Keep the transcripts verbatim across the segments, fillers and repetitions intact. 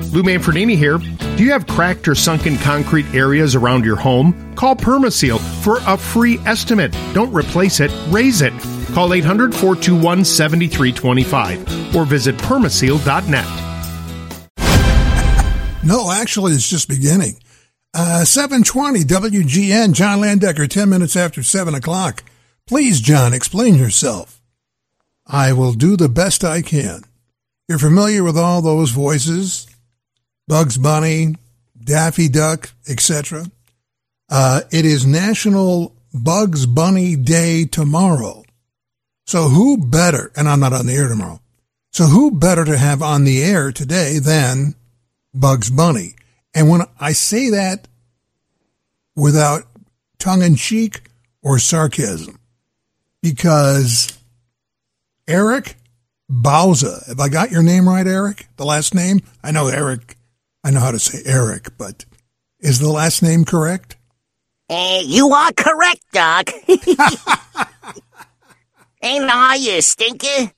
Lou Manfredini here. Do you have cracked or sunken concrete areas around your home? Call Permaseal for a free estimate. Don't replace it, raise it. Call eight hundred, four two one, seven three two five or visit permaseal dot net. No, actually, it's just beginning. Uh, seven twenty W G N, John Landecker, ten minutes after seven o'clock. Please, John, explain yourself. I will do the best I can. You're familiar with all those voices, Bugs Bunny, Daffy Duck, et cetera. Uh, it is National Bugs Bunny Day tomorrow. So who better, and I'm not on the air tomorrow, so who better to have on the air today than Bugs Bunny? And when I say that without tongue-in-cheek or sarcasm, because Eric Bauza, have I got your name right, Eric? The last name? I know Eric, I know how to say Eric, but is the last name correct? Uh, you are correct, Doc. Ain't I, you stinker?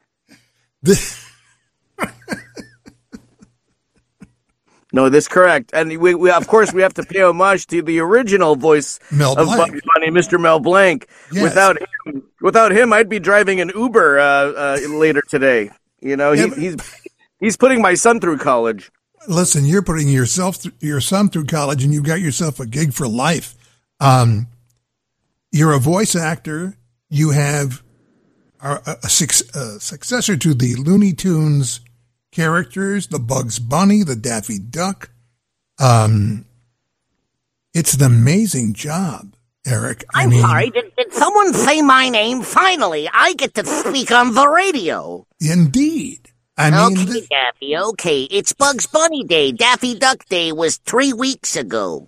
No, that's correct. And we, we, of course, we have to pay homage to the original voice Mel of Blanc. Bugs Bunny, Mister Mel Blanc. Yes. Without him, without him, I'd be driving an Uber uh, uh, later today. You know, Yeah, he, but- he's he's putting my son through college. Listen, you're putting yourself, th- your son through college, and you've got yourself a gig for life. Um, you're a voice actor. You have a, a, a, suc- a successor to the Looney Tunes characters, the Bugs Bunny, the Daffy Duck. Um, it's an amazing job, Eric. I I'm mean, sorry, did, did someone say my name? Finally, I get to speak on the radio. Indeed. I mean, Okay, th- Daffy, okay. It's Bugs Bunny Day. Daffy Duck Day was three weeks ago.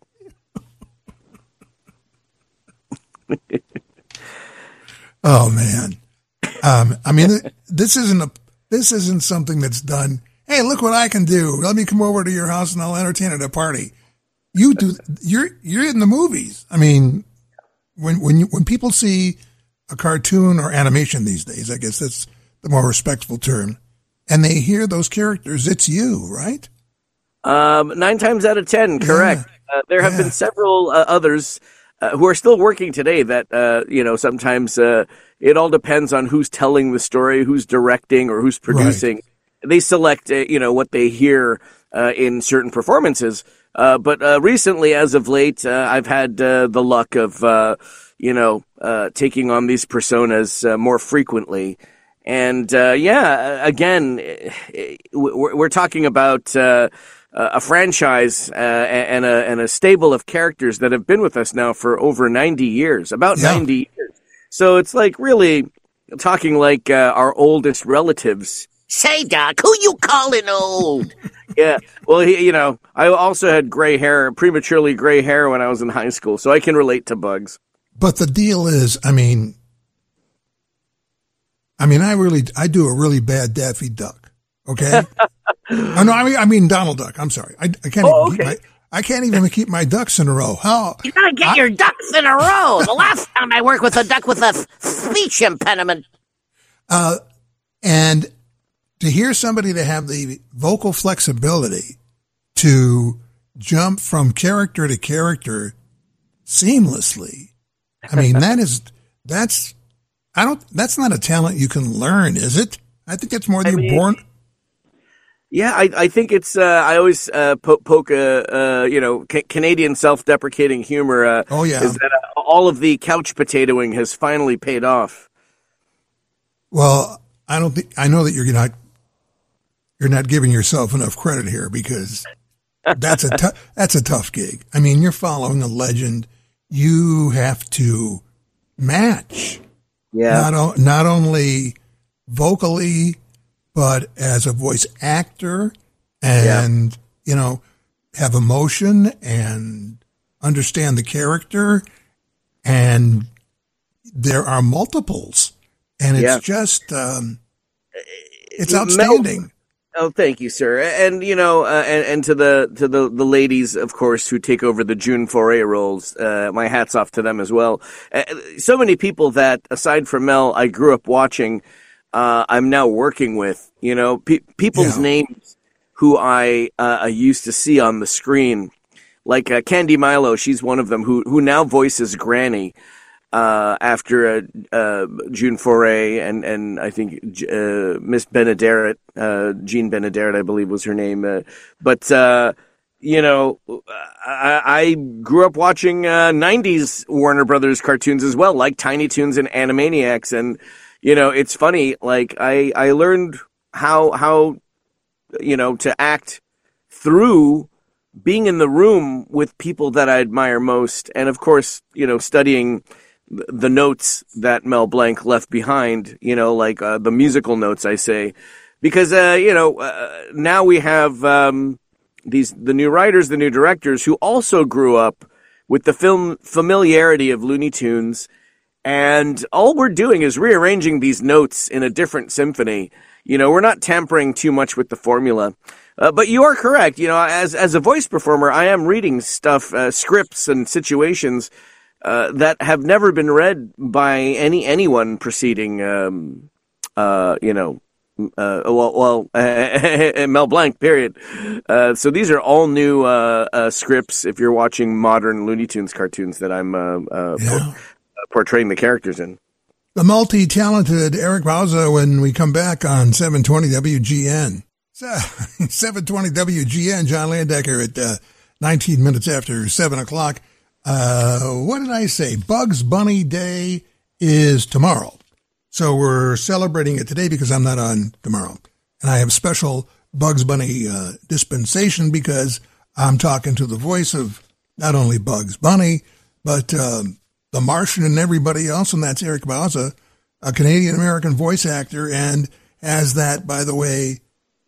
oh man. Um, I mean, th- this isn't a, this isn't something that's done. Hey, look what I can do. Let me come over to your house and I'll entertain at a party. You do, you're, you're in the movies. I mean, when, when you, when people see a cartoon or animation these days, I guess that's the more respectful term, and they hear those characters, it's you, right? Um, nine times out of ten, correct. Yeah. Uh, there have Yeah. been several uh, others uh, who are still working today that, uh, you know, sometimes uh, it all depends on who's telling the story, who's directing, or who's producing. They select, uh, you know, what they hear uh, in certain performances. Uh, but uh, recently, as of late, uh, I've had uh, the luck of, uh, you know, uh, taking on these personas uh, more frequently. And, uh, yeah, again, we're, we're talking about uh, a franchise uh, and, a, and a stable of characters that have been with us now for over ninety years, about Yeah. ninety years. So it's like really talking like uh, our oldest relatives. Say, Doc, who you calling old? Yeah, well, he, you know, I also had gray hair, prematurely gray hair when I was in high school, so I can relate to Bugs. But the deal is, I mean, I mean, I really, I do a really bad Daffy Duck. Okay. oh, no, I mean, I mean Donald Duck. I'm sorry. I, I can't. Oh, even keep okay. my, I can't even keep my ducks in a row. How? You gotta get I- your ducks in a row. The last time I worked with a duck with a f- speech impediment. Uh, and to hear somebody to have the vocal flexibility to jump from character to character seamlessly, I mean, that is, that's, I don't, that's not a talent you can learn, is it? I think it's more that I you're mean- born. Yeah, I, I think it's. Uh, I always uh, po- poke a uh, you know ca- Canadian self-deprecating humor. Uh, Oh, yeah. is that uh, all of the couch potatoing has finally paid off? Well, I don't think, I know that you're not, you're not giving yourself enough credit here because that's a, tou- that's a tough gig. I mean, you're following a legend. You have to match. Yeah, Not, o- not only vocally, but as a voice actor and, you know, have emotion and understand the character. And there are multiples. And it's Yeah. just, um, it's Mel- outstanding. Oh, thank you, sir. And you know, uh, and, and to the to the, the ladies, of course, who take over the June Foray roles. Uh, my hats off to them as well. Uh, so many people that, aside from Mel, I grew up watching. Uh, I'm now working with. You know, pe- people's Yeah. names who I uh, I used to see on the screen, like uh, Candy Milo. She's one of them who who now voices Granny uh, after uh, uh, June Foray and and I think uh, Miss Benaderet, uh, Jean Benaderet, I believe was her name. Uh, but uh, you know, I, I grew up watching uh, nineties Warner Brothers cartoons as well, like Tiny Toons and Animaniacs, and you know, it's funny. Like I I learned how how. you know, to act through being in the room with people that I admire most. And of course, you know, studying the notes that Mel Blanc left behind, you know, like uh, the musical notes, I say, because, uh, you know, uh, now we have um, these, the new writers, the new directors who also grew up with the film familiarity of Looney Tunes. And all we're doing is rearranging these notes in a different symphony. You know, we're not tampering too much with the formula. Uh, but you are correct. You know, as as a voice performer, I am reading stuff, uh, scripts and situations uh, that have never been read by any anyone preceding, um, uh, you know, uh, well, well uh, Mel Blanc, period. Uh, so these are all new uh, uh, scripts if you're watching modern Looney Tunes cartoons that I'm uh, uh, yeah. por- portraying the characters in. The multi-talented Eric Bauza when we come back on seven twenty W G N. So, seven twenty W G N, John Landecker at uh, nineteen minutes after seven o'clock. Uh, what did I say? Bugs Bunny Day is tomorrow. So we're celebrating it today because I'm not on tomorrow. And I have special Bugs Bunny uh, dispensation because I'm talking to the voice of not only Bugs Bunny, but... Um, The Martian and everybody else, and that's Eric Bauza, a Canadian-American voice actor, and as that, by the way,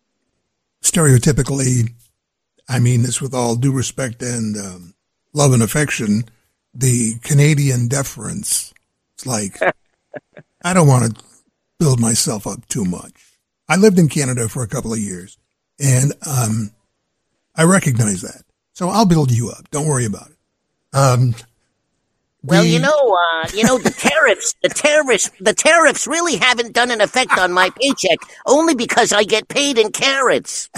stereotypically, I mean this with all due respect and um, love and affection, the Canadian deference. It's like, I don't want to build myself up too much. I lived in Canada for a couple of years, and um, I recognize that. So I'll build you up. Don't worry about it. Um Well, you know, uh, you know, the tariffs, the tariffs, the tariffs really haven't done an effect on my paycheck, only because I get paid in carrots.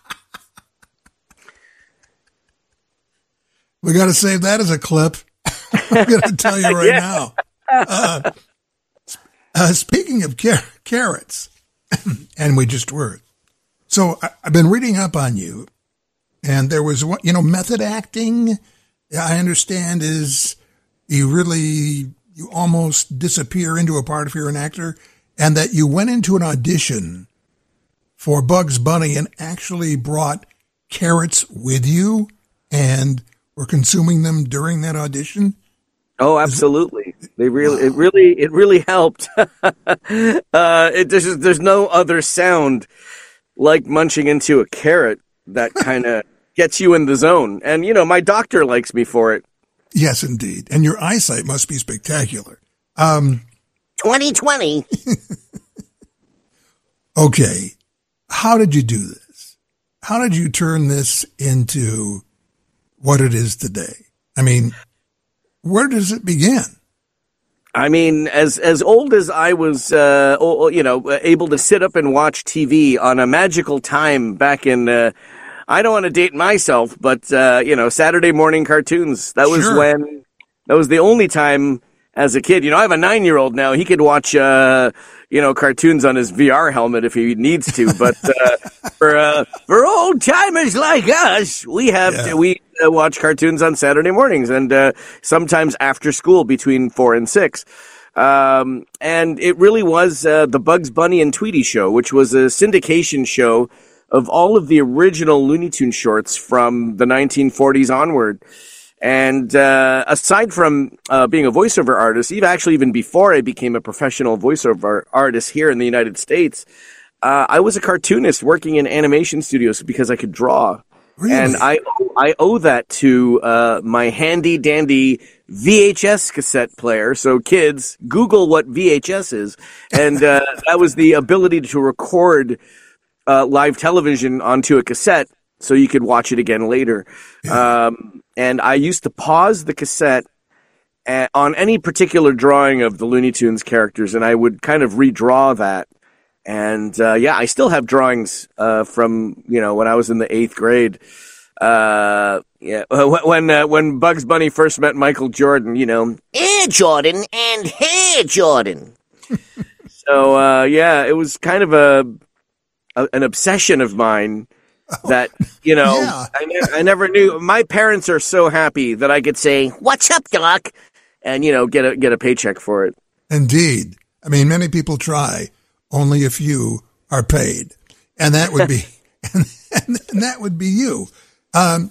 We got to save that as a clip. I'm going to tell you right yeah. now. Uh, uh, speaking of car- carrots, and we just were. So I- I've been reading up on you, and there was, you know, method acting, I understand, is... You really, you almost disappear into a part if you're an actor, and that you went into an audition for Bugs Bunny and actually brought carrots with you and were consuming them during that audition? Oh, absolutely. They really, wow. it really, it really helped. uh, it, there's, there's no other sound like munching into a carrot that kind of gets you in the zone. And, you know, my doctor likes me for it. Yes, indeed. And your eyesight must be spectacular. Um, twenty twenty. Okay. How did you do this? How did you turn this into what it is today? I mean, where does it begin? I mean, as as old as I was, uh, you know, able to sit up and watch T V on a magical time back in... Uh, I don't want to date myself, but, uh, you know, Saturday morning cartoons, that was sure. when, that was the only time as a kid. You know, I have a nine-year-old now. He could watch, uh, you know, cartoons on his V R helmet if he needs to. But uh, for uh, for old-timers like us, we have yeah. to, we uh, watch cartoons on Saturday mornings and uh, sometimes after school between four and six. Um, and it really was uh, the Bugs Bunny and Tweety show, which was a syndication show of all of the original Looney Tunes shorts from the nineteen forties onward. And uh, aside from uh, being a voiceover artist, even actually even before I became a professional voiceover artist here in the United States, uh, I was a cartoonist working in animation studios because I could draw. Really? And I I owe that to uh, my handy dandy V H S cassette player. So kids, Google what V H S is, and uh, that was the ability to record uh, live television onto a cassette so you could watch it again later. Yeah. Um, and I used to pause the cassette on any particular drawing of the Looney Tunes characters, and I would kind of redraw that And uh, yeah, I still have drawings uh, from you know when I was in the eighth grade. Uh, yeah, when uh, when Bugs Bunny first met Michael Jordan, you know, Air Jordan and Hair Jordan. So uh, yeah, it was kind of a, a an obsession of mine that you know Yeah. I, ne- I never knew. My parents are so happy that I could say What's up, Doc? and you know get a get a paycheck for it. Indeed. I mean, many people try. Only a few are paid, and that would be and, and that would be you. Um,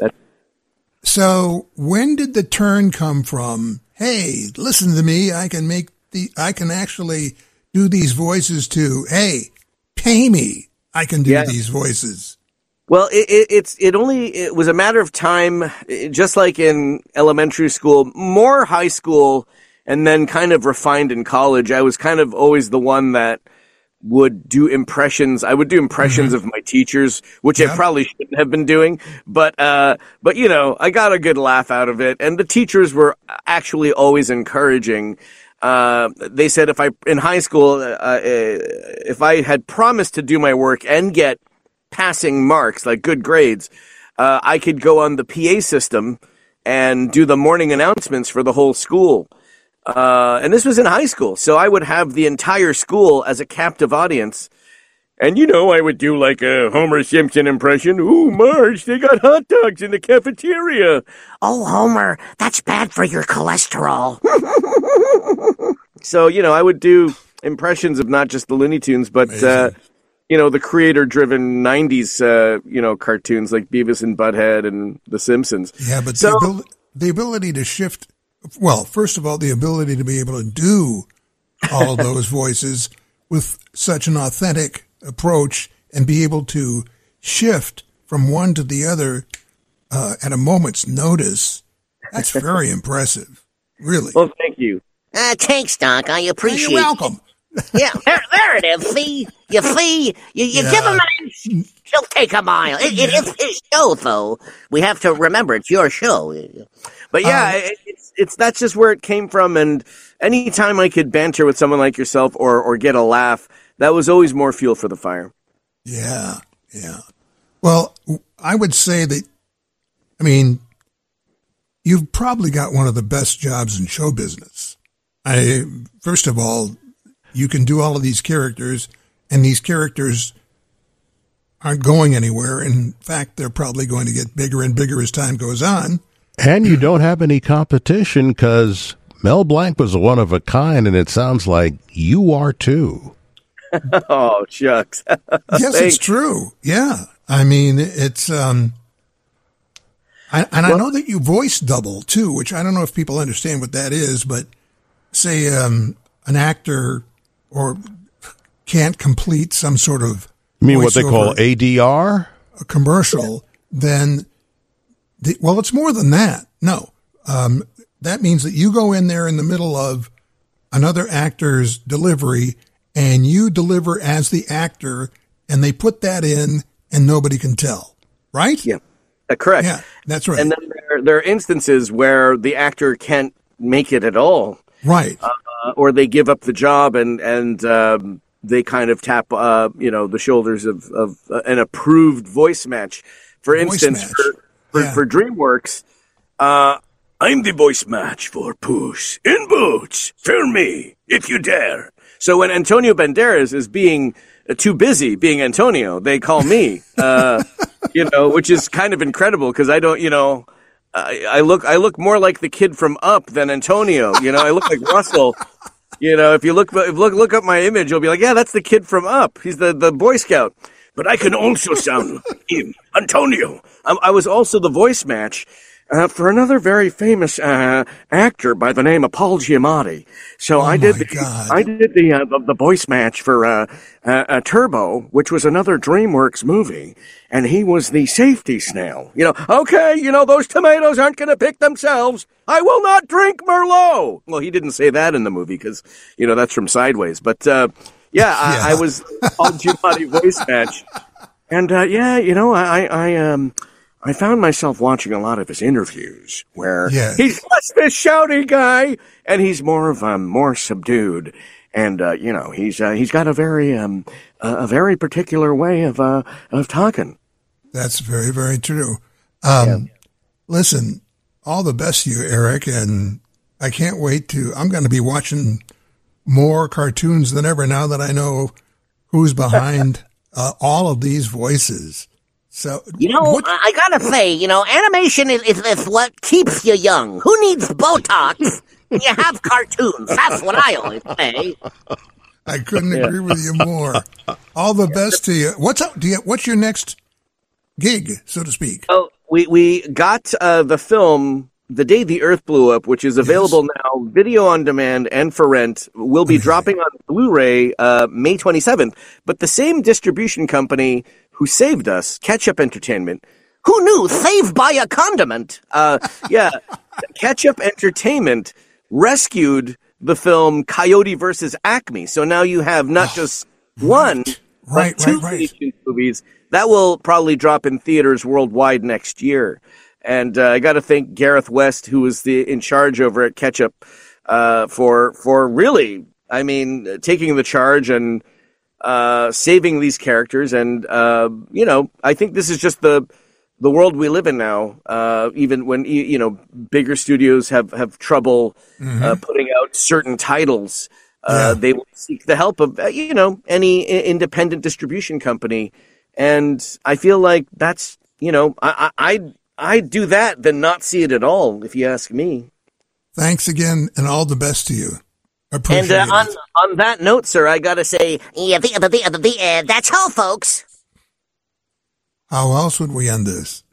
so, when did the turn come from? Hey, listen to me. I can make the. I can actually do these voices too. Hey, pay me. I can do Yeah. these voices. Well, it, it, it's it only it was a matter of time, just like in elementary school, more high school, and then kind of refined in college. I was kind of always the one that would do impressions. I would do impressions mm-hmm. of my teachers, which yep. I probably shouldn't have been doing. But, uh, but you know, I got a good laugh out of it. And the teachers were actually always encouraging. Uh, they said if I, in high school, uh, uh, if I had promised to do my work and get passing marks, like good grades, uh, I could go on the P A system and do the morning announcements for the whole school. Uh, and this was in high school, so I would have the entire school as a captive audience. And, you know, I would do like a Homer Simpson impression. Ooh, Marge, they got hot dogs in the cafeteria. Oh, Homer, that's bad for your cholesterol. So, you know, I would do impressions of not just the Looney Tunes, but, uh, you know, the creator-driven nineties, uh, you know, cartoons like Beavis and Butthead and The Simpsons. Yeah, but so, the, abil- the ability to shift... Well, first of all, the ability to be able to do all those voices with such an authentic approach and be able to shift from one to the other uh, at a moment's notice, that's very impressive, really. Well, thank you. Uh, thanks, Doc. I appreciate You're welcome. it. Yeah, there, there it is. See? You see? You, you Yeah. give him an inch, he'll take a mile. It, it is his show, though. We have to remember it's your show. But yeah, Um, it, it's it's that's just where it came from. And anytime I could banter with someone like yourself or or get a laugh, that was always more fuel for the fire. Yeah, yeah. Well, I would say that, I mean, you've probably got one of the best jobs in show business. I, first of all, you can do all of these characters, and these characters aren't going anywhere. In fact, they're probably going to get bigger and bigger as time goes on. And you don't have any competition because Mel Blanc was a one of a kind, and it sounds like you are too. Oh, shucks. Yes, it's true. Yeah. I mean, it's, um, I, and well, I know that you voice double too, which I don't know if people understand what that is, but say, um, an actor or can't complete some sort of, you mean what they call A D R? A commercial, then, the, well, it's more than that. No. Um, that means that you go in there in the middle of another actor's delivery and you deliver as the actor and they put that in and nobody can tell. Right? Yeah. Uh, correct. Yeah, that's right. And then there, there are instances where the actor can't make it at all. Right. Uh, or they give up the job and, and, um, they kind of tap, uh, you know, the shoulders of, of uh, an approved voice match. For Voice instance, match. for, for, Yeah. for DreamWorks, uh, I'm the voice match for Puss in Boots. Film me, if you dare. So when Antonio Banderas is being uh, too busy being Antonio, they call me, uh, you know, which is kind of incredible because I don't, you know, I, I look, I look more like the kid from Up than Antonio. You know, I look like Russell. You know, if you look, if look, look up my image, you'll be like, yeah, that's the kid from Up. He's the, the Boy Scout. But I can also sound like him, Antonio. I, I was also the voice match uh, for another very famous uh, actor by the name of Paul Giamatti. So Oh I did, my the, God. I did the, uh, the the voice match for uh, uh, uh, Turbo, which was another DreamWorks movie, and he was the safety snail. You know, okay, you know those tomatoes aren't going to pick themselves. I will not drink Merlot. Well, he didn't say that in the movie because you know that's from Sideways, but. Uh, Yeah, I, Yeah. I was Paul Giamatti voice match, and uh, yeah, you know, I, I um, I found myself watching a lot of his interviews where Yeah. he's less this shouty guy, and he's more of um, more subdued, and uh, you know he's uh, he's got a very um, a very particular way of uh, of talking. That's very, very true. Um, yeah. Listen, all the best to you, Eric, and I can't wait to. I'm going to be watching more cartoons than ever now that I know who's behind uh, all of these voices. So you know, what, I gotta say, you know, animation is, is, is what keeps you young. Who needs Botox when you have cartoons? That's what I always say. I couldn't agree with you more. All the best to you. What's up? Do you? What's your next gig, so to speak? Oh, we we got uh, the film The Day the Earth Blew Up, which is available yes. now, video on demand and for rent. Will be okay. dropping on Blu-ray uh, May twenty-seventh. But the same distribution company who saved us, Ketchup Entertainment. Who knew? Saved by a condiment. Uh, yeah, Ketchup Entertainment rescued the film Coyote versus Acme. So now you have not oh, just one, right, but two right, right. movies. That will probably drop in theaters worldwide next year. And uh, I got to thank Gareth West, who was the in charge over at Ketchup, uh, for for really, I mean, taking the charge and uh, saving these characters. And uh, you know, I think this is just the the world we live in now. Uh, even when you know bigger studios have have trouble mm-hmm. uh, putting out certain titles, uh, yeah. they will seek the help of uh, you know any I- independent distribution company. And I feel like that's you know I I. I I'd do that than not see it at all, if you ask me. Thanks again, and all the best to you. Appreciate and uh, on, it. on that note, sir, I gotta say, yeah, the, the, the, the, uh, that's all, folks. How else would we end this?